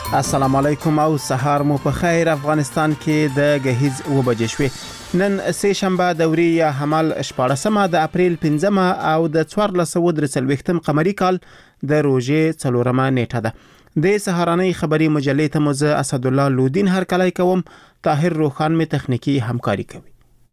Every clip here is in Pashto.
السلام علیکم او سهار مو په خیر. افغانستان کې د غهیز وبجې شوې. نن سه شنبه دوري یا حمل 14 د اپریل 15 او د 1430 قمری کال د روزې 4 نیټه ده. د سهارنۍ خبري مجلې ته مزه اسد الله لودین هر کله کوم. طاهر روخان می تخنیکی همکاري کوي.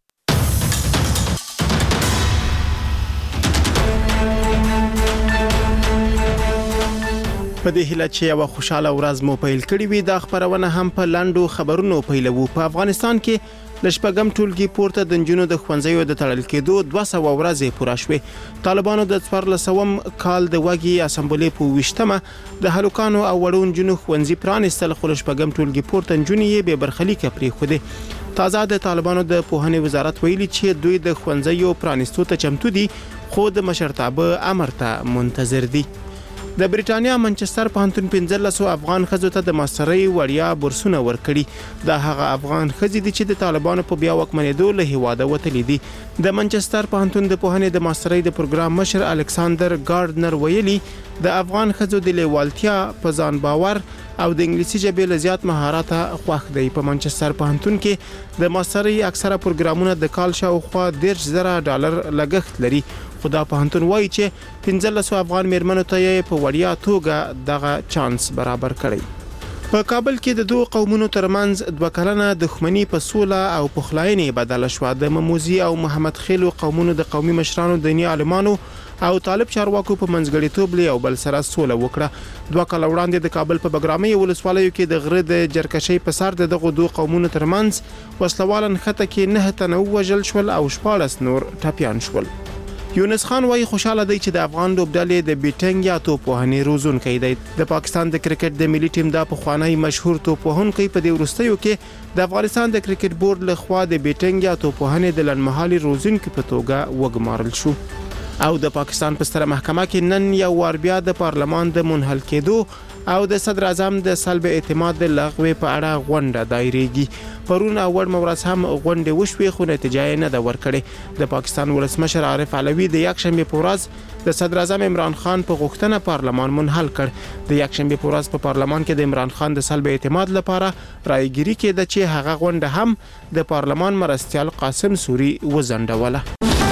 په دې هیله چې یو خوشاله ورځ مو پیل کړی وي. د خبرونه هم په لاندو خبرونو پیلوو. په افغانستان کې د شپږم ټولګي پورته د جنونو د خوندزیو د تړل کېدو 200 ورځې پوره شوې. طالبانو د 1400 کال د وګي اسمبلی په 20مه د هلوکانو او وړون جنو خوندزي پرانستل خو شپږم ټولګي پورته جنونی به برخلیک پرې خوده. تازه د طالبانو د پوهنې وزارت ویلي چې دوی د خوندزیو پرانستو ته چمتو دي خو د مشرتابه امر ته منتظر دي. د بریټانیا منچستر پوهنتون 1500 افغان خزو ته د ماسترۍ وړیا بورسونه ورکړي. دا هغه افغان خزې دي چې د طالبانو په بیا وکمنېدو له هیواده وتلي دي. د منچستر پوهنتون د پوهنې د ماسترۍ د پروګرام مشر الکساندر ګارډنر ویلي د افغان خزو د لیوالتیا په ځان باور او د انګلیسي ژبې له زیات مهارت خوښ دی. په منچستر پوهنتون کې د ماسترۍ اکثره پروګرامونه د کال شاوخوا $10,000 لګښت لري. خدا پوهنتون وایي چې 1500 افغان میرمنو ته یې په وړیا توګه دغه چانس برابر کړی. په کابل کې د دوه قومونو ترمنځ 2 کلنه دښمنی په سوله او پخلاینې بدله شوه. د مموزي او محمد خیلو قومونو د قومي مشرانو، دیني عالمانو او طالب چارواکو په منځګړیتوب له یو بل سره سوله وکړه. 2 کال وړاندې د کابل په بګرامي ولسوالیو کې د غره د جرکشۍ په سر دغه دوه قومونو ترمنځ وسلوالن خطه کې 9 تنه وژل شول او 14 نور ټپيان شول. یونس خان وايي خوشاله دی چې د افغان لوبډلې د بیټنګ یا توپوهنې روزونکي دی. د پاکستان د کرکټ د ملي ټیم د پخوانی مشهور توپوهونکي په دې ورستیو کې د افغانستان د کرکټ بورډ له خوا د بیټنګ یا توپوهنې د لنمحالي روزونکي په توګه وګمارل شو. او د پاکستان په ستره محکمه کې نن یو وار بیا د پارلمان د منحل کېدو او د صدر اعظم د سلب اعتماد د لغوه په اړه غونډه دایریږي. پرون اول مورس هم غونډه وشوي خو نتیجه نه ده ورکړې. د پاکستان ولسمشر عارف علوي د یکشنبه په ورځ د صدر اعظم عمران خان په غوښتنه پارلمان منحل کړ. د یکشنبه په ورځ په پارلمان کې د عمران خان د سلب اعتماد لپاره رایګيري کېده چې هغه غونډه هم د پارلمان مرستيال قاسم سوري وزندوله.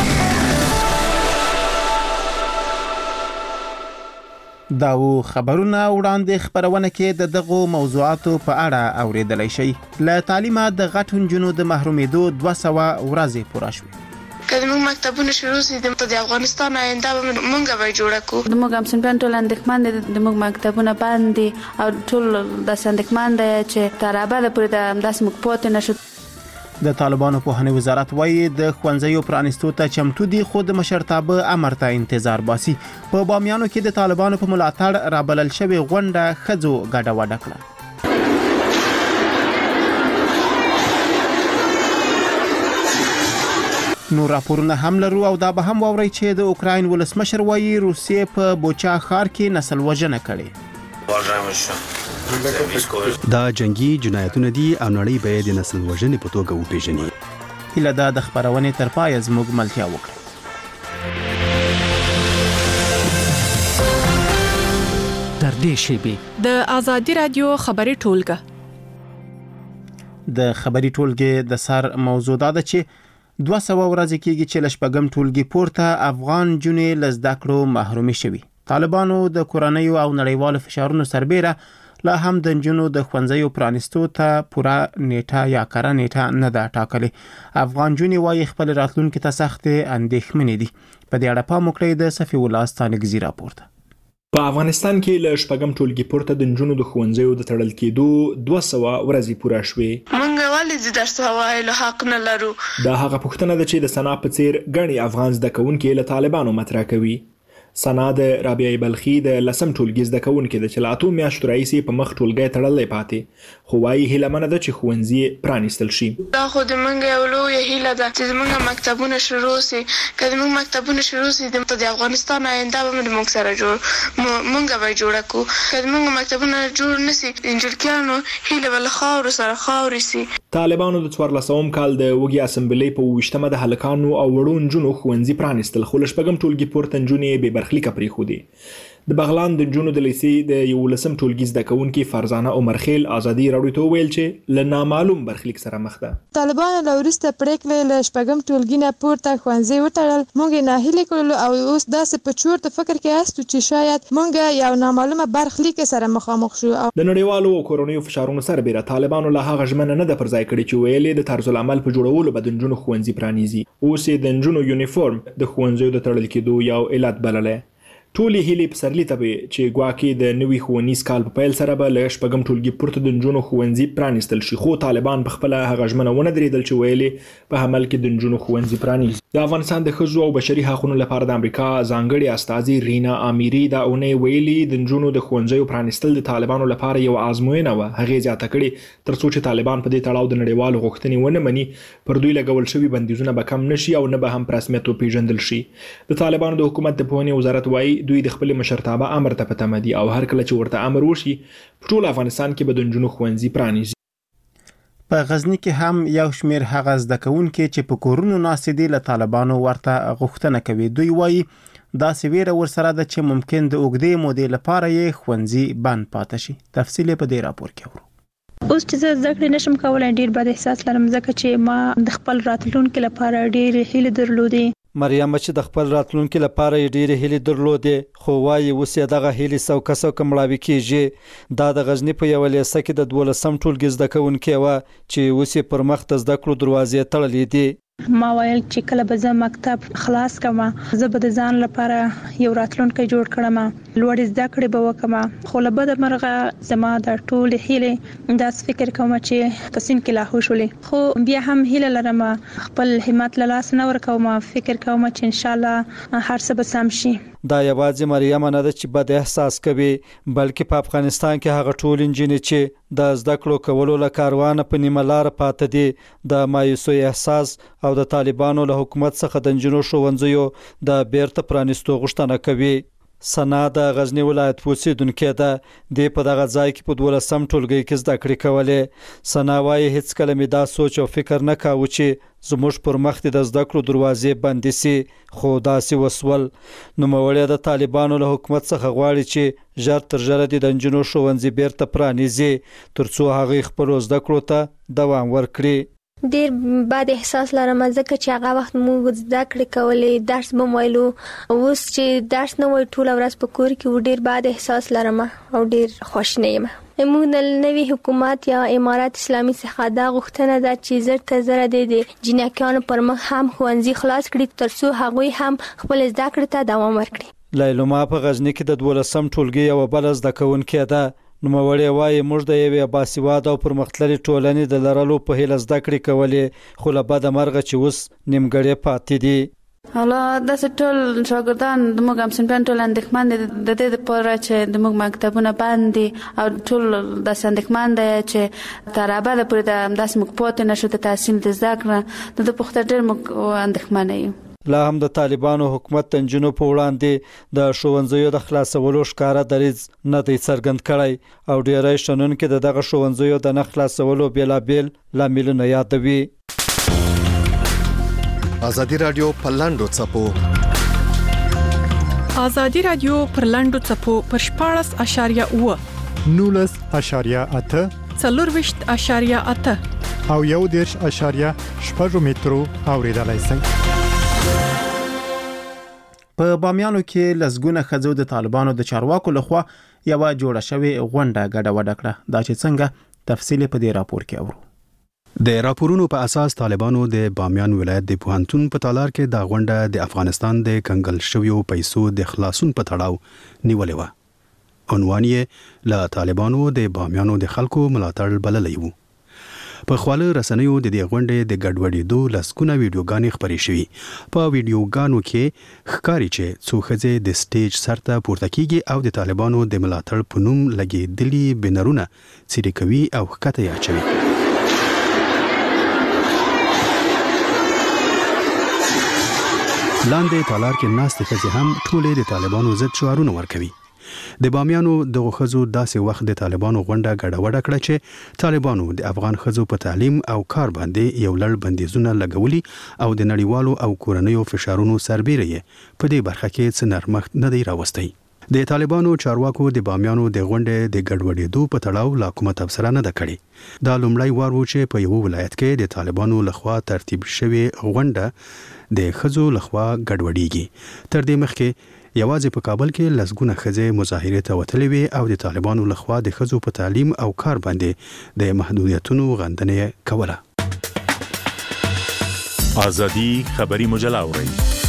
داو خبرونه وړاندې خبرونه کې د دغه موضوعاتو په اړه اوریدلای شي. له تعلیمه د غټون جنو د محرومېدو 200 ورځې پوره شوې. کله موږ مکتبونه شروع سي د افغانستان آینده موږ به جوړ کو. د موږ هم سنپان ټول اندېښمن دي د موږ مکتبونه باندې او ټول د اندېښمن دي چې تر ابده پورې د داس موږ پاتې نشو. د طالبانو پوهنې وزارت وایي د خوندزیو پرانستو ته چمتو دي خو د مشرتابه امر ته انتظار باسي. په بامیانو کې د طالبانو په ملاتړ رابلل شوی غونډه خځو ګډه وډه کړه. نو راپورونه هم لرو او دا به هم ووري چې د اوکراین ولسمشر وایي روسیې په بوچا ښار کې نسل وژنه کړې. دا جنگي جنایتونه دي او نړۍ به د نسل وژنې په توګه وپیژني. هله دا د خبرونې تر پای زموږ ملتیا وکړه. تر دې شیبې د آزادي رادیو خبري ټولګه د خبري ټولګه د سر موضوع ده چې 200 ورځې کېږي چې لشپږم ټولګي پورته افغان جنې لزدکړو محرومي شوي. طالبانو د کورنۍ او نړیوال فشارونو سربېره لا هم د جنونو د خوندزیو پرانستو ته پوره نیټه یا کره نیټه نه ده ټاکلې. افغان جنې وايي خپل راتلونکي ته سخت اندېښمنې دي. په دې اړه پام وکړئ د صفي الله ستانګزي راپورته. په افغانستان کې له شپږم ټولګي پورته د جنونو د خوندزیو د تړل کېدو 200 ورځې پوره شوې. موږ ولې درس وایلو حق نه لرو. دا هغه پوښتنه ده چې د سنا په څیر غني افغان زده کوونکي له طالبانو مطرح کوي. سنا د رابعه بلخي د لسم ټولګي زده کوونکي د چلاتو میاشتو رئیسي په مخ ټولګي تړلې پاتې خو وايي هیله منه ده چې ښوونځي پرانیستل شي. دا خو د منګ یو لوی هیله ده چې موږ مکتبونه شروع سي. کله موږ مکتبونه شروع سي د افغانستان آینده به موږ سره موږ به جوړ کو. کله موږ مکتبونه جوړ نسي انجلکانو هیله ول خاور سره خاوري سي. طالبانو د 1400 کال د وګي اسمبلی په 20مه د هلکانو او وړون جنو ښوونځي پرانیستل خو لشپږم ټولګي پورته جنې به برخلیک پرې خو دي. د بغلان د نجونو د لیسې د 11 ټولګي زده کوونکي فرزانه عمرخیل ازادي راډیو ته ویل چې له نامعلوم برخلیک سره مخ ده. طالبانو له وروسته پریکړې له شپږم ټولګي نه پورته ښوونځي وتړل. موږ یې ناهیلي کړلو او اوس داسې په چورت فکر کې یاستو چې شاید موږ یو نامعلومه برخلیک سره مخامخ شو. د نړیوالو او کورنیو فشارونو سربېره طالبانو له هغه ژمنه نه ده پر ځای کړې چې ویلې د طرز العمل په جوړولو به د نجونو ښوونځي پرانیزي. اوس یې د نجونو یونیفورم د ښوونځیو د تړل کېدو یو علت بللی. ټولې هیلې پسرلي ته چې ګواکې د نوي ښوونیز کال په پیل سره به له شپږم ټولګي پورته د نجونو ښوونځي پرانیستل شي، خو طالبان په خپله هغه ژمنه ونه درېدل چې ویلې په عمل کې د نجونو ښوونځي پرانیزي. د افغانستان د ښځو او بشري حقونو لپاره د امریکا ځانګړې استازي رینا آمیري دا اونۍ ویلي د نجونو د ښوونځیو پرانیستل د طالبانو لپاره یو آزموینه وه. هغې زیاته کړې تر څو چې طالبان په دې تړاو د نړیوالو غوښتنې ونه مني، پر دوی لګول شوي بندیزونه به کم نشي او نه به هم په رسمیت وپېژندل شي. د طالبانو د حکومت د پوهنې وزارت وایي دوی د خپل مشرتابه امر ته په تمه دي او هر کله چې ورته امر وشي په ټول افغانستان کې به د نجونو ښوونځي پرانیزي. په غزنی کې هم یو شمیر هغه زده کوونکي چې په کورونو ناست دي له طالبانو ورته غوښتنه کوي. دوی وایي دا سویره ورسره ده چې ممکن د اوږدې مودې لپاره یې ښوونځي بند پاتې شي. تفصیل په دې راپور کې اورو. اوس چې زه زده کړې نشم کولای ډیر بد احساس لرم ځکه چې ما د خپل راتلونکي لپاره ډیر هیله درلودې. مریم چې د خپل راتلونکي لپاره ډېرې هیلې درلودې خو وایي اوس یې دغه هیلې سوکه مړاوې کېږي. دا د غزني په یوه لیسه کې د 12 ټولګي زده کوونکې وه چې اوس یې پر مخ د زده کړو دروازې تړلې دي. ما ویل چې کله به زه مکتب خلاص کړم زه به د ځان لپاره یو راتلونکی جوړ کړم، لوړې زده کړې به وکړم. خو له بده مرغه زما د ټولې هیلې داس فکر کوم چې په سین کې لاهو شولې، خو بیا هم هیله لرم خپل همت له لاس نه ورکوم، فکر کوم چې ان شاء الله هر څه به سم شي. دا یوازې مریم نه ده چې بد احساس کوي، بلکې په افغانستان کې هغه ټول انجینې چې د زده کړو کولو له کاروانه په نیمه لار پاتې دي د مایوسۍ احساس او د طالبانو له حکومت څخه د نجونو ښوونځیو د بیرته پرانیستو غوښتنه کوي. سنا د غزنی ولایت اوسیدونکې ده، د په دغه ځای کې په 12 ټولګي کې زده کړې کولې. سنا وايي هیڅ کله مې دا سوچ او فکر نه کاوه چې زموږ پر مخ د زده کړو دروازې بندې سي، خو داسې وسول. نوموړی د طالبانو له حکومت څخه غواړي چې ژر تر ژره د نجونو ښوونځي بیرته پرانیزي ترڅو هغوی خپلو زده کړو ته دوام ورکړي. ډیر بد احساس لرم ځکه چې هغه وخت موږ زده کړې کولې، درس به ویلو. اوس چې درس نه وای ټول ورځ په کور کې ډیر بد احساس لرم او ډیر خوشنه یم. موږ د نوي حکومت یا امارات اسلامي څخه دا غوښتنه ده چې زر تر زره د جنکیانو پر مخ هم ښوونځي خلاص کړي ترڅو هغوی هم خپل زده کړې ته دوام ورکړي. لیلما په غزنی کې د 12 ټولګي یو بل زده کوونکې ده. نوموړی وایي موږ د یوې باسواده او پرمختللې ټولنې د لرلو په هیله زده کړې کولې، خو له بده مرغه چې اوس نیمګړې پاتې دي. حالا داسې ټول شاګردان د موږ هم صنفیان ټول اندېښمن دي د دې لپاره چې د موږ مکتبونه بند دي او ټول داسې اندېښمن دی چې تر ابده پورې داسې موږ پاتې نشو د تحصیل د زده کړه د پخته ډېر موږ اندېښمن یو. لا هم د طالبانو حکومت د نجونو په وړاندې د ښوونځیو د خلاصولو ښکاره دریځ نه دی څرګند کړی او ډېری شنونکي د دغه ښوونځیو د نه خلاصولو بېلابېل لاملونه یادوي. ازادي راډیو پر لاندو څپو ازادي راډیو پر لاندو څپو پر 14.8 19.8 24.8 او 1.8 مترو اوریدلای شئ. په بامیانو کې لسګونه ښځو د طالبانو د چارواکو لخوا یوه جوړه شوې غونډه ګډوډه کړه. دا چې څنګه تفصیل په دې راپور کې اورو. د راپورونو په اساس طالبانو د بامیان ولایت د پوهنتون په تالار کې د غونډه د افغانستان د کنګل شویو پیسو د خلاصون په تړاو نیولې و. عنوان یې له طالبانو د بامیانو د خلکو ملاتړ بللی و. په خواله رسنیو د دې غونډې د ګډوډېدو لسګونه ویډیوګانې خپرې شوي. په ویډیوګانو کې ښکاري چې څو ښځې د سټیج سر ته پورته کیږي او د طالبانو د ملاتړ په نوم لګېدلي بنرونه څیرې کوي او ښکته یې اچوي. لاندې تالار کې ناستې ښځې هم ټولې د طالبانو ضد شعارونه ورکوي. د بامیانو د ښځو داسې وخت د طالبانو غونډه ګډوډه کړه چې طالبانو د افغان ښځو په تعلیم او کار باندې یو لړ بندیزونه لګولي او د نړیوالو او کورنیو فشارونو سربېره یې په دې برخه کې څه نرمښت نه دی راوستی. د طالبانو چارواکو د بامیانو د غونډې د ګډوډېدو په تړاو لا کومه تبصره نه ده کړې. دا لومړی وار و چې په یو ولایت کې د طالبانو لخوا ترتیب شوی غونډه د ښځو لخوا ګډوډېږي. تر دې مخکې یوازې په کابل کې لسګونه ښځې مظاهرې ته وتلې وې او د طالبانو لخوا د ښځو په تعلیم او کار باندې د محدودیتونو غندنه کوله. آزادی خبری مجله اورئ.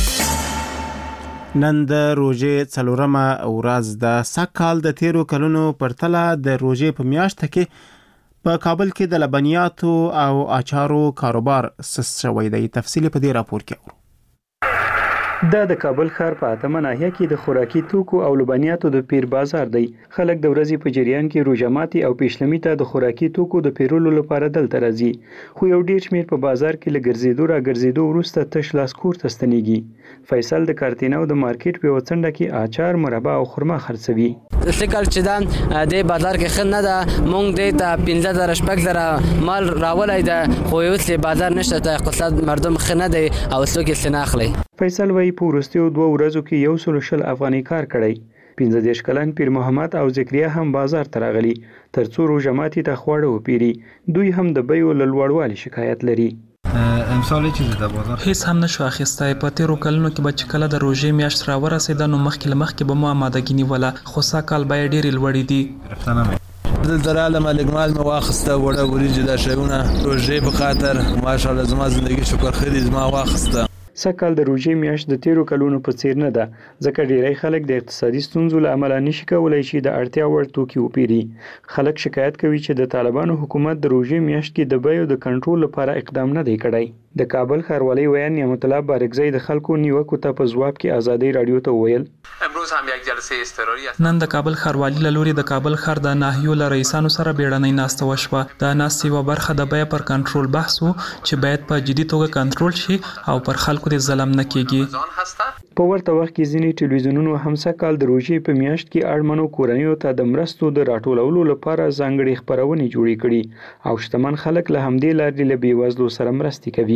نن د روژې څلورمه ورځ د سږکال د تیرو کلونو پرتله د روژې په میاشت کې په کابل کې د لبنیاتو او اچارو کاروبار سست شوی دی. تفصیل په دې راپور کې اورو. دا د کابل ښار په اتمه ناحیه کې د خوراکي توکو او لبنیاتو د پیر بازار دی. خلک د ورځې په جریان کې روژه ماتي او پیشلمي ته د خوراکي توکو د پیرولو لپاره دلته راځي. خو یو ډیر شمیر په بازار کې لګرځېدو را ګرځېدو وروسته تش لاس کور ته ستنېږي. فیصل د کارتینو د مارکیټ په وڅنډه کې اچار، مربا او خرما خرڅوي. فکر چې دا د بازار کې خنه ده مونږ د ته 15 شپږ زره مال راولای ده خو یو څه بازار نشته ته اقتصاد مردم خنه دی او څوک یې سناخلي. فیصل وایي په وروستیو 2 ورځو کې 160 افغاني کار کړی. 15 کلن پیر محمد او ذکریا هم بازار ته راغلي ترڅو روژه ماتي ته خواړه وپیري. دوی هم د بیو له لوړوالي شکایت لري. امسال چې د بازار هیڅ هم نشو اخیستای. په تیرو کلونو کې به چې کله د روژې میاشت را ورسېده نو مخکې به مو آمادګي نیوله خو سږکال بیې ډېرې لوړې دي. دلته رالم لګمال مې واخیسته وړه وریجې دا شیونه روژې په خاطر ماشاءالله زما زندگی شکر خیر زما واخیسته. سږکال د روژې میاشت د تیرو کلونو په څیر نه ده ځکه ډیری خلک د اقتصادي ستونزو له امله نشي کولای چې د اړتیا وړ توکي وپیري. خلک شکایت کوي چې د طالبانو حکومت د روژې میاشت کې د بیو د کنټرول لپاره اقدام نه دی کړی. د کابل ښاروالۍ ویان نعمت الله بارکزی د خلکو نیوکو ته په ځواب کې آزادۍ رادیو ته وویل امروز هم یک جلسه اضطراری است. نن د کابل ښاروالۍ له لوري د کابل ښار د ناحیو له رئیسانو سره بیړنۍ ناسته وشوه. د ناستې یوه برخه د بیې پر کنټرول بحث و چې باید په جدي توګه کنټرول شي او پر خلکو د ظلم نه کیږي. په ورته وخت کې ځینې ټلویزیونونو هم سږکال د روژې په میاشت کې اړمنو کورنیو ته د مرستو د راټولولو لپاره ځانګړې خپرونې جوړې کړي او شتمن خلک له همدې لارې له بېوزلو سره مرستې کوي.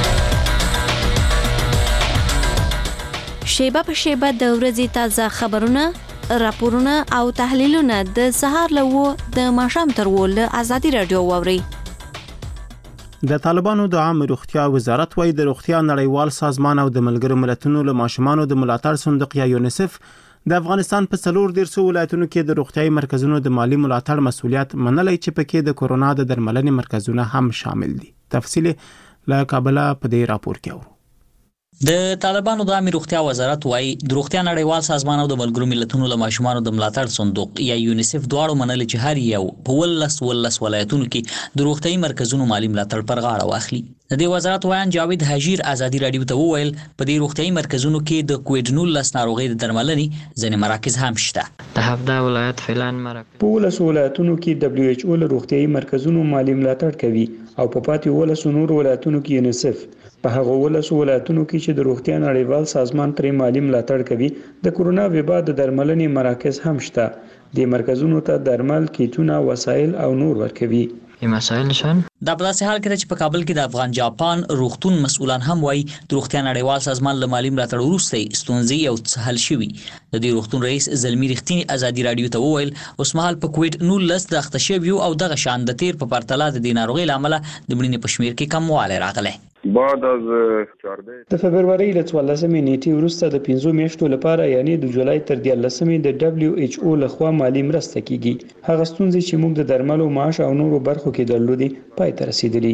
شیبه په شیبه د ورځې تازه خبرونه، راپورونه او تحلیلونه د سهار له 9 د ماښام تر 10 له آزادي رادیو واوري. د طالبانو د عامه روغتیا وزارت وايي د روغتیا نړیوال سازمان او د ملګرو ملتونو له ماشومانو د ملاتړ صندوق یا یونیسف د افغانستان په 14 ولایتونو کې د روغتیايي مرکزونو د مالی ملاتړ مسؤلیت منلای چې پکې د کورونا د درملنې مرکزونه هم شامل دي. تفصیل له کابل په دې راپور کې اورو. د طالبانو د عامه روغتیا وزارت وايي د روغتیا نړیوال سازمان او د ملګرو ملتونو له ماشومانو د ملاتړ صندوق یا یونیسف دواړو منل چې هر یو په 12 ولایتونو کې د روغتیايي مرکزونو مالی ملاتړ پر غاړه واخلي. د دې وزارت وایي جاوید حجیر آزادي رادیو ته وویل په دې روغتیايي مرکزونو کې د کووډ 19 ناروغۍ د درملنې ځینې مراکز هم شته. د 17 ولایت فعلان مراکز په 12 ولایتونو کې WHO له روغتیايي مرکزونو مالی ملاتړ کوي او په پاتې 12 نور ولایتونو کې یونیسف. په هغه 12 ولایتونو کې چې د روغتیا نړیوال سازمان پرې مالی ملاتړ کوي د کورونا وبا د درملنې مراکز هم شته. د مرکزونو ته درمل، کیټونه، وسایل او نور ورکوي. مسایل نشان دا په داسې حال کې چې په کابل کې د افغان جاپان روغتون مسؤلان هم وایي د روغتیا نړیوال سازمان له مالی ملاتړ وروسته ستونزې یو څه حل شوي. د دې روغتون رئیس زلمی رښتینی آزادي رادیو ته وویل اوس مهال په کووډ 19 د اخته شویو او دغه شان د تیر په پرتله د دې ناروغۍ له امله د مړینې په شمیر کې کموالی راغلی. بعد از 14 د فبرवरी له 14 نیټې وروسته د 15 میاشتو لپاره یعنی د جولای تر 13 د WHO لخوا مالی مرسته کیږي. هغه ستونزې چې موږ د درملو، معاش او نورو برخو کې درلودي پای ته رسیدلي.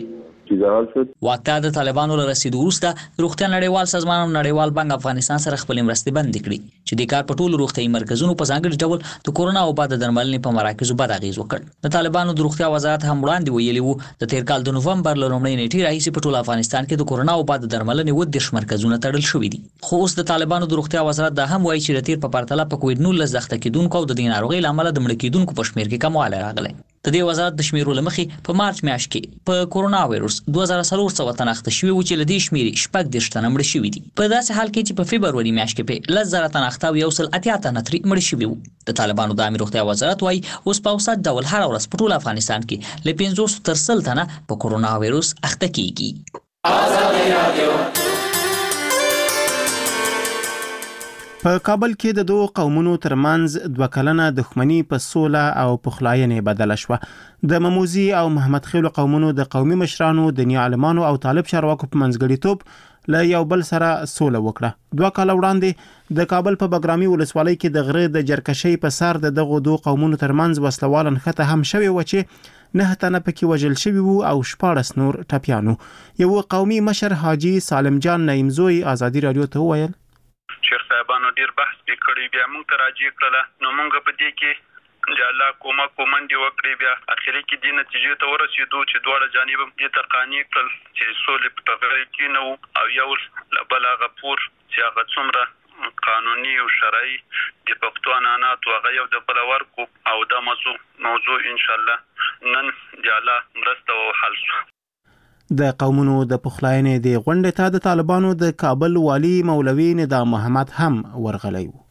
واقعا د طالبانو له رسیدو وروسته روغتیا نړیوال سازمان او نړیوال بانک افغانستان سره خپل مرستې بندې کړې چې د کار په ټولو روغتیايي مرکزونو په ځانګړي ډول د کورونا وبا د درملنې په مراکزو بد اغېز وکړ. د طالبانو د روغتیا وزارت هم وړاندې ویلي وو د تیر کال د نوفمبر له لومړۍ نیټې راهیسې په ټول افغانستان کې د کورونا وبا د درملنې 10 مرکزونه تړل شوي دي. خو اوس د طالبانو د روغتیا وزارت دا هم وایي چې د تیر په پرتله په کووډ 19 د اخته کېدونکو او د دې ناروغۍ له امله د مړه کېدونکو په شمیر کې کموالی راغلی. د دې وزارت د شمیرو لمخې په مارچ میاشت کې په کورونا وایروس 2400 تن اخته شوي و چې له دې شمیرې 14 تنه مړه شوي دي. په داسې حال کې چې په فبرवरी میاشت کې په 10,000 تن اخته او 180 تنه ترې مړه شوي وو. د طالبانو د عامه روغتیا وزارت وايي اوس په اوسط ډول هر ورځ په ټول افغانستان کې له 500 تر 100 تنه په کورونا وایروس اخته کیږي. په کابل کې د دوه قومونو ترمنځ 2 کلنه دښمنی په سوله او پخلاینې بدله شوه. د مموزي او محمد خیل قومونو د قومي مشرانو، دیني عالمانو او طالب چارواکو په منځګړیتوب له یو بل سره سوله وکړه. 2 کال وړاندې د کابل په بګرامي ولسوالۍ کې د غره د جرکشۍ په سر د دغه دوه قومونو ترمنځ وسلوال نښته هم شوی و چې 9 تنه پکې وژل شوي وو او 14 نور ټپیانو. یو قومي مشر حاجی سالم جان نعیمزوی ازادي رادیو ته وویل شیخ صاحبانو ډیر بحث وکړی، بیا موږ ته راځي کړل، نو موږ په دې کې د الله کومندې وکړې، بیا اخري کې د نتیجې ته ورسېدو چې دواړه جانب دې ته قانع کړل چې سولې په غیر کې نو او یو بل غفور چې هغه څومره قانوني او شرعي د پښتو عنعنات او غيو د بلور کو او د موضوع ان شاء الله نن د الله مرسته او حل شو. د قومونو د پخلاینې د غونډې ته د طالبانو د کابل والی مولوي نظام محمد هم ورغلی و.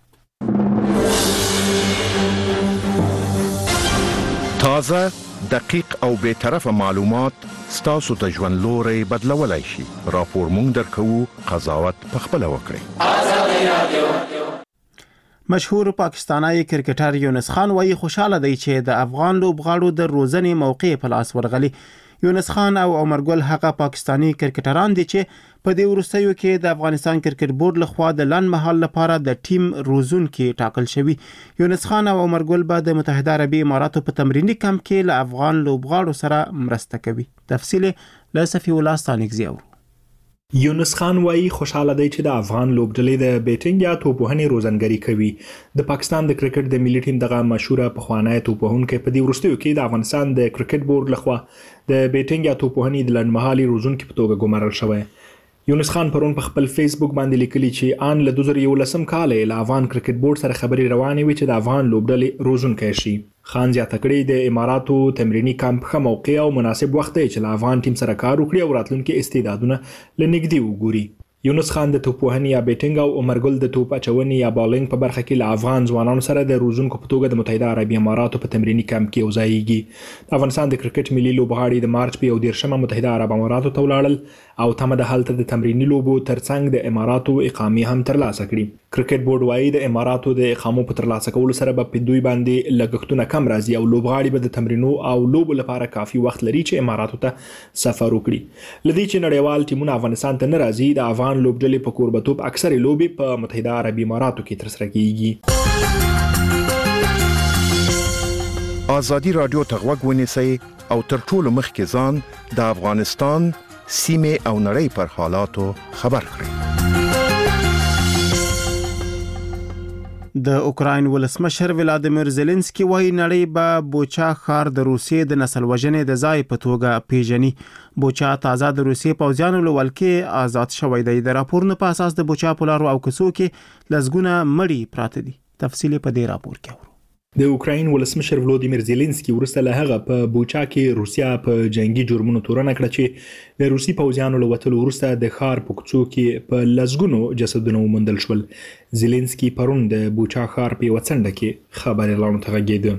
تازه، دقیق او بے طرفه معلومات ستاسو ته ژوند لوري بدلولای شي. راپور مونږ درکو، قضاوت پخپله وکړئ. مشهور پاکستانی کرکټر یونس خان وايي خوشاله دی چې د افغان لوبغاړو د روزنې موقع په لاس ورغلی. یونس خان او عمر ګل هغه پاکستانی کرکټران دي چې په دې وروستیو کې د افغانستان کرکټ بورډ لخوا د لنډ مهال لپاره د ټیم روزونکي ټاکل شوی. یونس خان او عمر ګل به د متحده عربي اماراتو په تمرینی کمپ کې له افغان لوبغاړو سره مرسته کوي. تفصیل له صفی الله ستانکزی اورو. یونس خان وايي خوشاله دی چې د افغان لوبډلې د بیټینګ یا توپوهنې روزنګري کوي. د پاکستان د کرکټ د ملي ټیم دغه مشهوره پخوانی توپوهونکی په دې وروستیو کې د افغانستان د کرکټ بورډ لخوا د بیټینګ یا توپوهنې د لنډمهالي روزونکي په توګه ګمارل شوی. یونس خان پرون په خپل فیسبوک باندې لیکلي چې آن له 2011 کال له افغان کرکټ بورډ سره خبري روانې وي چې د افغان لوبډلې روزونکي شي. خان زیاته کړی د اماراتو تمرینی کمپ ښه موقع او مناسب وخت دی چې له افغان ټیم سره کار وکړي او راتلونکي استعدادونه لنګدي وګوري. یونس خان د توپوهنې یا بیټینګ او عمر ګل د توپ اچونې یا بالینګ په برخه کې له افغان ځوانانو سره د روزونکو په توګه د متحده عربي اماراتو په تمرینی کمپ کې وځایږي. د افغانستان د کرکټ ملي لوبغاړي د مارچ په 11 متحده عرب اماراتو ته ولاړل او تمه د هلته د تمرینی لوبو ترڅنګ د اماراتو اقامه هم ترلاسه کړي. کرکټ بورډ وايي د اماراتو د اقامو په ترلاسه کولو سره به په دوی باندې لګښتونه کم راځي او لوبغاړي به د تمرینو او لوبو لپاره کافي وخت لري چې اماراتو ته سفر وکړي. لدې چې نړیوال ټیمونه افغانستان ته نه راځي، د افغان لوبډلې په کوربتوب اکثر لوبي په متحده عربي اماراتو کې ترسره کیږي. ازادي رادیو ته غوږ ونیسئ او تر ټولو مخکې ځان د افغانستان سیمه او نړۍ پر حالاتو خبر کړئ. د اوکراین ولسمشر ولادیمیر زيلنسکي وايي نړۍ به بوچا ښار د روسیې د نسل وژنې د ځای په توګه پیژني. بوچا تازه د روسیې پوځیانو له ولکې آزاد شوی دی. د راپورونو په اساس د بوچا په لارو او کوڅو کې لزګونه مړي پراته دي. تفصیل په دې راپور کې اورو. د اوکراین ولسمشر ولادیمیر زيلنسکي ورسته له هغه په بوچا کې روسیا په جنگي جرمونو تورنه کړه چې د روسي پوځیانو له وټلو ورسته د ښار په کوڅو کې په لزګونو جسدونه وموندل شول. زيلنسکي پرون د بوچا ښار په وڅنډه کې خبري اعلان تغږیده.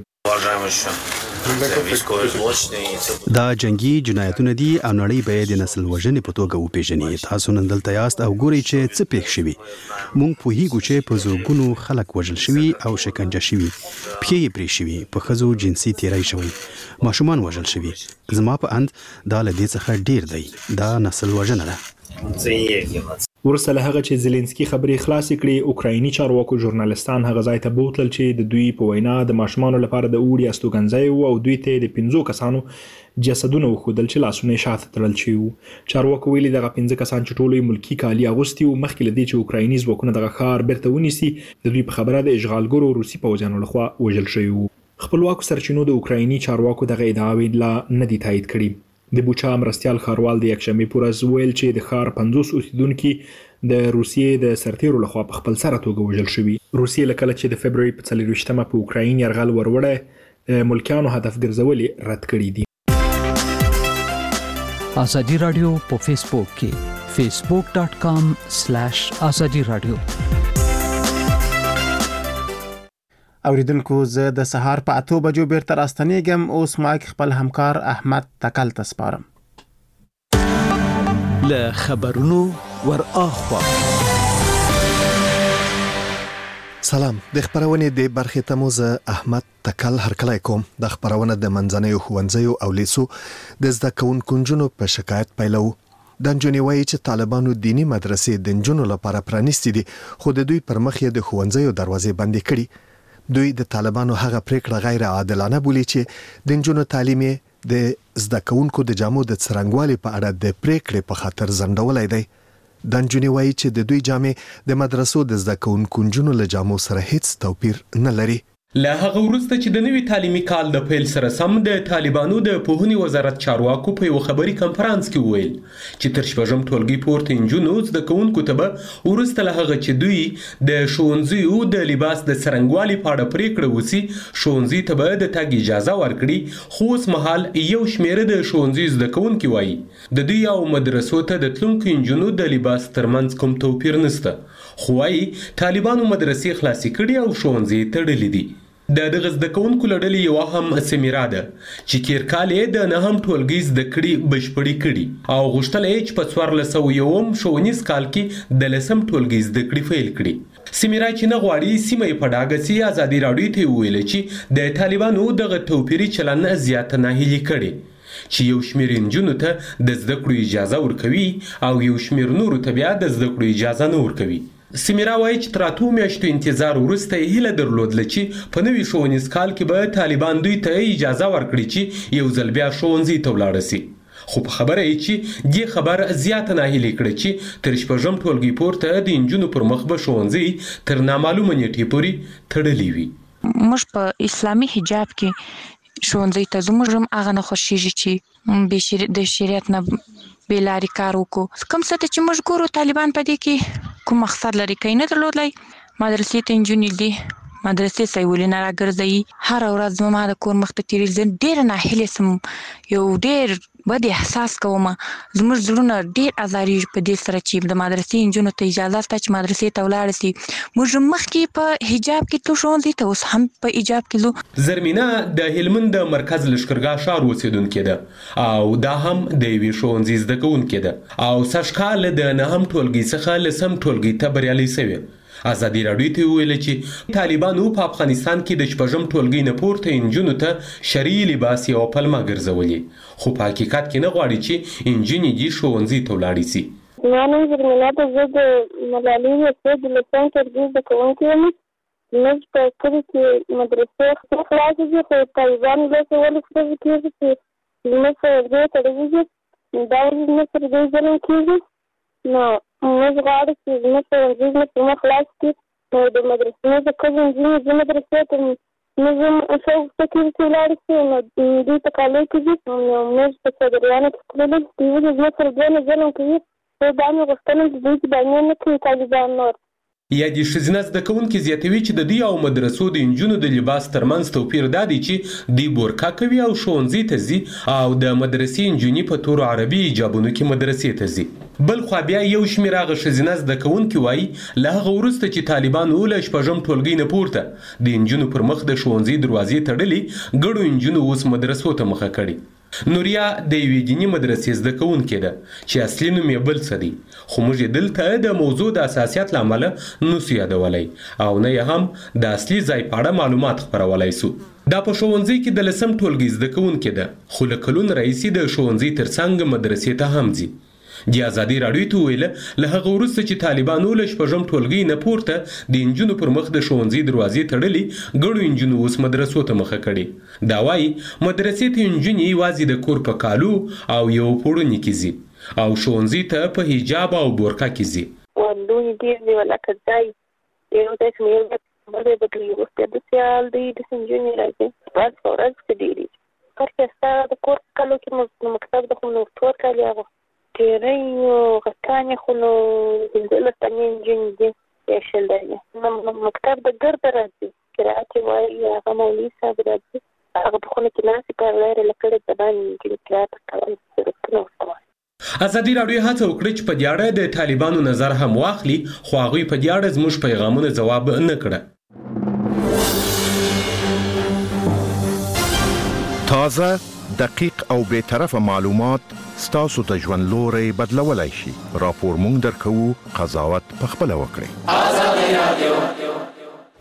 دا جنگي جنایتونه دي او نړۍ به د نسل وژنې په توګه وپیژني. تاسو نن دلته یاست او ګورئ چې څه پېښ شوي. موږ پوهیږو چې په زورګونو خلک وژل شوي او شکنجه شوي، پښې یې پرې شوي، په ښځو جنسي تیری شوی، ماشومان وژل شوي. زما په اند دا له دې څخه ډیر دی. دا نسل وژنه ده. ورسته له هغه چې زيلنسکي خبري خلاص کړي، اوکرایني چارواکو ژورنالستان هغه ځای ته بوتل چې د دوی په وینا د ماشومانو لپاره د اوړي استوګنځي او دوی ته د 15 کسانو جسدونه وخدل چې لاسونه شاته تړل شوی. چارواکو ویلي دغه 15 کسان چې ټولو ملکی کالي اغوستي او مخکې لدی چې اوکرایني ځواکونه دغه ښار بیرته ونیسي، د دوی په خبره د اشغالګرو روسي پوځیانو لخوا وژل شوی. خپلواکو سرچینو د اوکرایني چارواکو دغه ادعاوې لا نه دي تایید کړي. د بوچا مرستيال ښاروال د یکشنبه پر ورځ ویل چې د ښار 50 اوسیدونکو د روسیې د سرتیرو لخوا په خپل سره توګه وژل شوي. روسیې لکه چې د فبرवरी په 24مه په اوکراین يرغل وروړه ملکیانو هدف ګرځولې رد کړی دي. ازادي رادیو په فیسبوک کې facebook.com/azadi radio. اوریدونکو زه د سهار په 8 بجو بیرته راستنیږم. اوس مایک خپل همکار احمد تکل ته سپارم. له خبرونو ور اخوا سلام. د خبرونې د برخې ته مو زه احمد تکل هرکلی کوم. د خبرونه د منځنیو ښوونځیو او لیسو د زده کوونکو نجونو په شکایت پیلو. د نجونې وایي چې طالبانو دینی مدرسې د نجونو لپاره پرانیستي دي، خو د دوی پر مخ یې د ښوونځیو دروازې بندې کړي. دوی د طالبانو هغه پریکړه غیر عادلانه بولي چې د نجونو تعلیم د زده کوونکو د جامو د څرنګوالي په اړه د پریکړې په خاطر ځنډولای دی. د نجونې وایي چې د دوی جامې د مدرسو د زده کوونکو نجونو له جامو سره هیڅ توپیر نه لري. له هغه وروسته چې د نوي تعلیمي کال د پیل سره سم د طالبانو د پوهنې وزارت چارواکو په یو خبري کانفرنس کې وویل چې تر شپږم ټولګي پورته نجونو زده کوونکو ته به وروسته له هغه چې دوی د ښوونځیو د لباس د څرنګوالي په اړه پریکړه وسی ښوونځي ته به د تګ اجازه ورکړي، خو اوس مهال یو شمیره د ښوونځي زده کوونکي وایي د دوی او مدرسو ته د تلونکو نجونو د لباس ترمنځ کوم توپیر نشته، خو وایي طالبانو مدرسې خلاصې کړي او ښوونځي تړلي دي. د دغه زده کوونکو له ډلې یوه هم سمیرا ده چې تېر کال یې د نهم ټولګي زده کړې بشپړې کړي او غوښتله یې چې په 1401 ښوونیز کال کې د لسم ټولګي زده کړې پیل کړي. سمیرا چې نه غواړي سیمه یې په ډاګه سي ازادي راډیو ته وویل چې د طالبانو دغه توپیري چلن زیاته ناهیلي کړي چې یو شمېر نجونو ته د زده کړو اجازه ورکوي او یو شمېر نورو ته بیا د زده کړو اجازه نه ورکوي. سمیرا وایي چې تر 8 میاشتو انتظار وروسته یې هیله درلودله چې په نوي ښوونیز کال کې به طالبان دوی ته اجازه ورکړي چې یو ځل بیا ښوونځي ته ولاړه سي، خو په خبره یې چې دې خبر زیاته ناهیلې کړه چې تر شپږم ټولګي پورته د نجونو پر مخ به ښوونځي تر نامعلومه نیټې پورې تړلي وي. موږ په اسلامي حجاب کې ښوونځي ته ځو، موږ هم هغه نه خوښیږي چې د شریعت نه بې لارې کار وکړو. کوم څه ته چې موږ ګورو طالبان په دې کې کوم مقصد لري، که یې نه درلودلی مدرسې ته نجونې دي، مدرسې ته یې ولې نه راګرځوي. هره ورځ زما د کور مخ ته تېرېږي، زه ډېره ناهیلې سم، یو ډېر بد احساس کوم. زموږ زړونه ډېر ازارېږي په دې سره چې د مدرسې نجونو ته اجازه شته چې مدرسې ته ولاړه سي. موږ مخکې په حجاب کې تلو ښوونځي ته، اوس هم په حجاب کې تلو. زرمینه د هلمند د مرکز لښکرګاه ښار اوسېدونکې ده او دا هم د یوې ښوونځي زده کوونکې ده او سږکال د نهم ټولګي څخه لسم ټولګي ته بریالۍ سوې. ازادي راډیو ته ویل چې طالبانو په افغانستان کې د شپږم ټولګي نه پورته نجونو ته شرعي لباس یوه پلمه ګرځولې، خو په حقیقت کې نه غواړي چې نجونې دې ښوونځي ته ولاړې سي. زما نوم زرمینه ده، زه د ملالۍ لیسې د لسم ټولګي زده کوونکې یم. زموږ په کلي کې مدرسې خلاصې دي، خو طالبانو داسې ولې ښځې کېږي چې زموږ ښوونځی تړلي دي، دا زموږ سره ډېر ظلم کېږي. نو موږ غواړو چې زموږ ښوونځي زموږ په مخ خلاص کړي، نو د مدرسې د ښځو نجونې زه مدرسې ته موږ هم ښه غوښته کېږي چې ولاړې شي، نو دوی په کالیو کې دي، نو موږ په څادریانو کې تللي، دوی ولې زموږ سره دونه ظلم کوي. زه دا مې غوښتنه چې دوی بانې نه کوي طالبان نور. یادې ښځینه زده کوونکې زیاتوي چې د دوی او مدرسو د نجونو د لباس ترمنځ توپیر دا دی چې دوی بورکا کوي او ښوونځي ته ځي او د مدرسې نجونې په تورو عربي حجابونو کې مدرسې ته ځي. بل خوا بیا یو شمېر هغه ښځینه زده کوونکي وایي له هغه وروسته چې طالبانو له شپږم ټولګي نه پورته د نجونو پر مخ د ښوونځي دروازې تړلي، ګډو نجونو اوس مدرسو ته مخه کړي. نوریا د یوې دیني مدرسې زده کوونکې ده چې اصلي نوم یې بل څه دی، خو موږ یې دلته د موضوع د اساسیت له امله نسو یادولی او نه یې هم د اصلي ځای په اړه معلومات خپرولی سو. دا په ښوونځي کې د لسم ټولګي زده کوونکې ده، خو له کلونو راهیسې د ښوونځي ترڅنګ مدرسې ته هم ځي. د ازادي راډیو ته وویله له هغه وروسته چې طالبانو له شپږم ټولګي نه پورته د نجونو پر مخ د ښوونځي دروازې تړلي، ګڼو نجونو اوس مدرسو ته مخه کړې. دا وایي مدرسې ته نجونې یوازې د کور په کالو او یو پوړني کې ځي او ښوونځي ته په حجاب او بورکا کې ځي. ودونې ډېر دی ولکه ځای یو داسې مې بلې بدلي وروسته داسې حال دی، داسې نجونې راځي ورځ په ورځ کې ډېرې هر کې ستا د کور په کالو کې مکتب د خو نو تور کالي هغه تیرې او غټانې خو نو پنځلس تنې نجونې دي یا شل درې مکتب د ګرده راځي، قرات یې وایي، هغه مولوي صاحب راځي، هغه په خونه کې ناستې په لارې له کړې زبان نجونې قرات کول ضرورتونه ورته وایي. ازادي راډیو هڅه وکړه چې په دې اړه د طالبانو نظر هم واخلي، خو هغوی په دې اړه زموږ پیغامونه ځواب نه کړه. تازه، دقیق او بے طرفه معلومات ستاسو ته ژوند لوري بدلولای شي. راپور مونږ درکو، قضاوت په خپل وکړئ.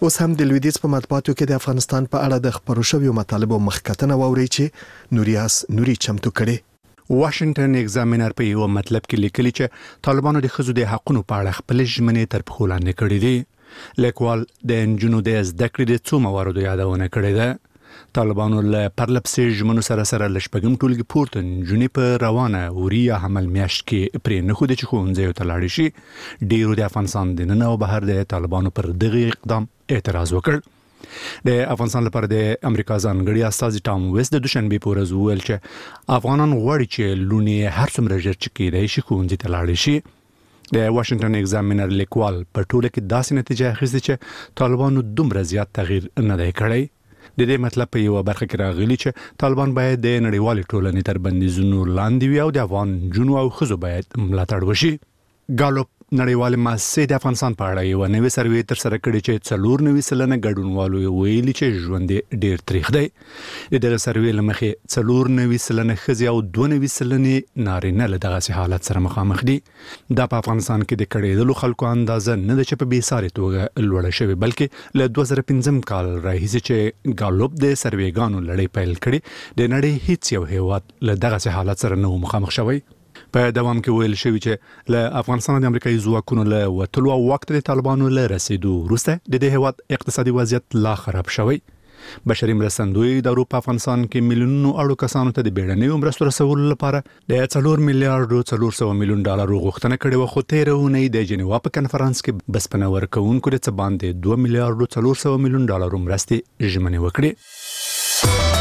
اوس هم د لویدیځ په مطبوعاتو کې د افغانستان په اړه د خبرو شویو مطالبو مخکتنه ووري چې نوري چمتو کړي. واشنگټن ایگزامینر په یو مطلب کې لیکلي چې طالبانو د ښځو د حقوقو په اړه خپل ژمنې تر پښو لاندې کړې دي. لیکوال د انجونو د زده کړې د څو مواردو یادونه کړې ده. طالبانو له پرلپسې ژمنو سره لشپږم ټولګي پورته نجونې په روانه وریا حمل میاشت کې پرې نه خو د ښوونځیو ته لاړې شي. ډیرو د افغانستان د نن او بهر د طالبانو پر دغه اقدام اعتراض وکړ. د افغانستان لپاره د امریکا ځانګړي استازي ټام ویست د دوشنبه په ورځ وویل چې افغانان غواړي چې لونی هر څومره ژر چې کېدای شي ښوونځي ته لاړې شي. د واشنگټن ایگزامینر لیکوال په ټوله کې داسې نتیجه اخیستې چې طالبانو دومره زیات تغییر نه دی کړی. د دې مطلب په یو برخه کې راغلی چې طالبان باید د نړیوالې ټولنې تر بندیزونو لاندې وي او د افغان جنو او خزو باید ملاتړ وشي. ګالوپ نړیوال مؤسسې د افغانستان په اړه یو نوې سروې تر سره کړې چې 94% ګډونوالو ویلي چې ژوند ډېر تریخ دی. دغه سروې لمخې 94% ښځې او 92% نارینه له دغه حالت سره مخامخ دي. دا په افغانستان کې د کډېدلو خلکو اندازه نه ده چې په بیسارې توګه لوړه شوې، بلکې له 2015 کال راهیسې چې ګالوپ د سروېګانو لړۍ پیل کړي د نړۍ هیڅ یو هیواد له دغه حالت سره نه مخامخ شوی. په دوام کې ویل شوی چې له افغانستان د امریکایي ځواکونو له وټلو او وخت د طالبانو له رسیدو وروسته د دې هیواد اقتصادي وضعیت لا خراب شوی. بشري مرستندوی د اروپا افغانستان کې میلیونونو اړو کسانو ته د بیړنیو مرستو رسولو لپاره د 4 میلیارډ 400 میلیون ډالر غوښتنه کړې و، خو تېره اونۍ د جنیوا په کنفرانس کې بسپنه ورکوونکو د څه باندې 2 میلیارډ 400 میلیون ډالر مرستې ژمنې وکړې.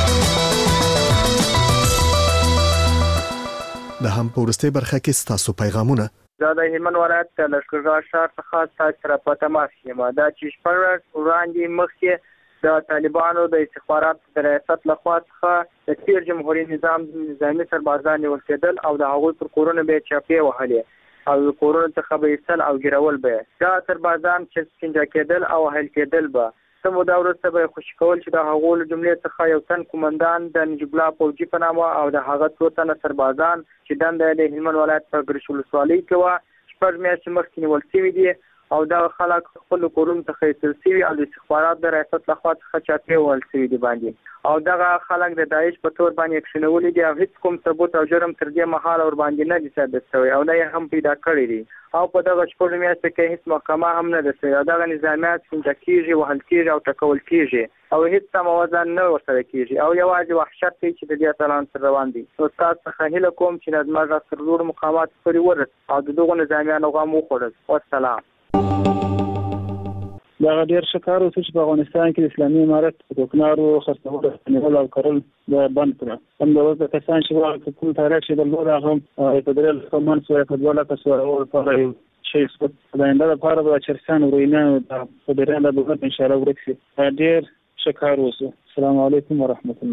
د هم په ورستۍ برخه کې ستاسو پیغامونه. دا د هلمند ولایت لښکرګاه ښار څخه تاسو سره په تماس یم. دا چې شپږ وړاندې مخکې د طالبانو د استخباراتو د ریاست لخوا څخه د تیر جمهوریت نظام نظامي سربازان نیول کېدل او د هغوی پر کورونه به چاپې وهلې او کورونه څخه به ایستل او ګیرول به. دا سربازان چې سنجا کېدل او هل کېدل به سمو دا ورسته به خوشی کول چې د هغو له جملې څخه یو تن کومندان د نجیب الله فوجي په نامه او د هغه څو تنه سربازان چې دنده د هلمند ولایت په ګرشي ولسوالۍ کې وه 6 میاشتې مخکې نیول شوي دي او دا خلک خپل کورونو څخه ایستل شوي او د استخبارات د ریاست لخوا څخه چاپې وهل شوي دي باندې او دغه خلک د داعش په تور باندې اکشنولي دي او هیڅ کوم ثبوت او جرم تر دې مهاله ور باندې نه دي ثابت شوی او نه یې هم پیدا کړی دي او په دغه 6 میاشتو کې هیڅ محکمه هم نه ده شوې او دغه نظامیات څنګه کېږي وهل کېږي او ټکول کېږي او هیڅ سموازن نه ورسره کېږي او یوازې وحشت دی چې د دې اتلان سره روان دي. نو تاسو څخه هیله کوم چې د زموږ سرلوړ مقامات پورې ورسېږي او د دغو نظامیانو غم وخوړل. والسلام. دا ډېر ښه کار وشو چې په افغانستان کې د اسلامي امارت په کوکنارو خرڅول نیول او کرل بند کړه. همدغه د کسان چې واقع کوم تاریخ چې درلود هغه په درېل کومن سوې په 2 لکه سوې لپاره شي سپت د آینده لپاره د چرسان ورینه په درېل د بغت ان شاء الله ورکسي. ډېر ښه کار وشو. السلام علیکم ورحمت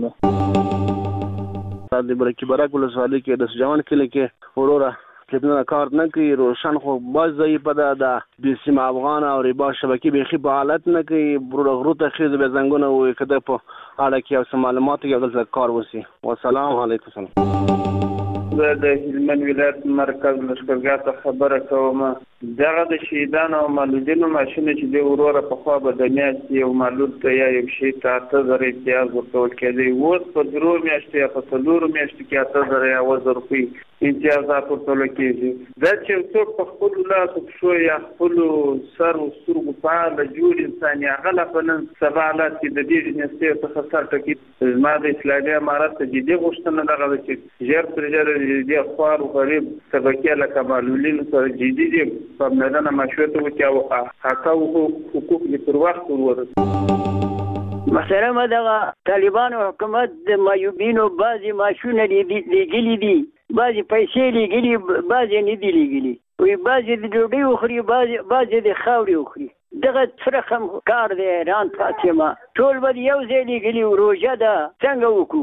الله. د برکی برک ولسوالۍ کې د سجاون کلی کې وروره کله کار نه کوي روشن خو باز ځای په د سیمه افغان او ریبا شبکې به په حالت نه کوي برغرو ته خېز به زنګونه وي کده په اړه کې او معلومات کې غلط کار وسی. والسلام علیکم. د هلمند ولایت مرکز لښکرګاه ته خبره کوم. دغه د شهیدانو او معلولینو ماشینه چې د وروره په خوا به د میاشتې یو معلول ته یا یو شي ته 8000 امتیاز ورکول کېدی، اوس په 3 میاشتو یا په 4 میاشتو کې 8000 یا 1000 روپۍ امتیازات ورکول کېږي. دا چې څوک په خپلو لاسو پښو یا خپلو سر او سترګو فعاله جوړ انسان یا هغه په نن سبا حالات کې د دې جنسیت څخه سر ټکي. زما د اسلامي امارت ته جدي غوښتنه دغه ده چې ژر تر ژره دې خوار او غریب طبقې لکه معلولین سره جدي دي په میدان مشورت وکړي او حقوق دې پر وخت ورورسي. مثلا دغه طالبانو حکومت د مایوبینو بعضې معاشونه لیږلي دي، بعضې پیسې لیږلي، بعضې نه دي لیږلي. وایي بعضې د ډوډۍ وخوري، بعضې د خاورې وخوري. دغه فرق هم کار دی. حیران پاتې یم. ټول به یو ځای لیږلي، روژه ده څنګه وکړو؟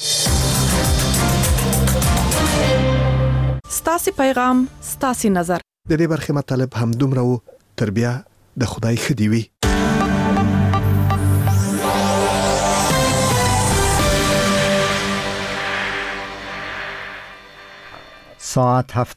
ستاسې پیغام ستاسې نظر. د دې برخې مطلب هم دومره و. تر بیا د خدای ښه دې وي. ساعت 7